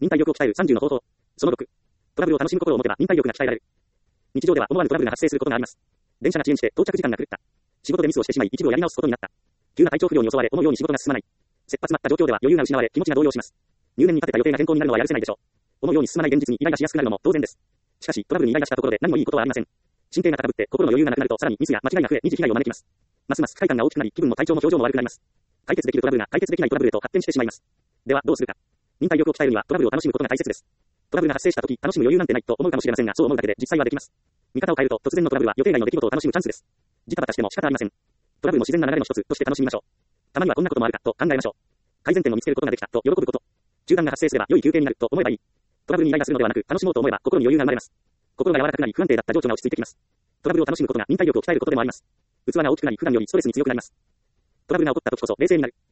忍耐力を鍛える30の方法。その6。トラブルを楽しむ心を持てば忍耐力が鍛えられる。日常では思わぬトラブルが発生することがあります。電車が遅延して到着時間が狂った。仕事でミスをしてしまい一部をやり直すことになった。急な体調不良に襲われ思うように仕事が進まない。切羽詰まった状況では余裕が失われ気持ちが動揺します。入念に立てた予定が変更になるのはやるせないでしょう。思うように進まない現実にイライラしやすくなるのも当然です。しかしトラブルにイライラしたところで何もいいことはありません。神経が高ぶって心の余裕がなくなるとさらにミスや間違いが増え二次被害を招きます。ますます不快感が大きくなり気分も体調も表情も悪くなります。解決できるトラブルが解決できないトラブルへと発展してしまいます。ではどうするか。忍耐力を鍛えるにはトラブルを楽しむことが大切です。トラブルが発生した時楽しむ余裕なんてないと思うかもしれませんがそう思うだけで実際はできます。見方を変えると突然のトラブルは予定外の出来事を楽しむチャンスです。ジタバタしても仕方ありません。トラブルも自然な流れの一つとして楽しみましょう。たまにはこんなこともあるかと考えましょう。改善点を見つけることができたと喜ぶこと。中断が発生すれば良い休憩になると思えばいい。トラブルにイライラするのではなく楽しもうと思えば心に余裕が生まれます。心が柔らかくなり不安定だった情緒が落ち着いてきます。トラブルを楽しむことが忍耐力を鍛えることでもあります。器が大きくなり普段よりストレスに強くなります。トラブルが起こった時こそ冷静になる。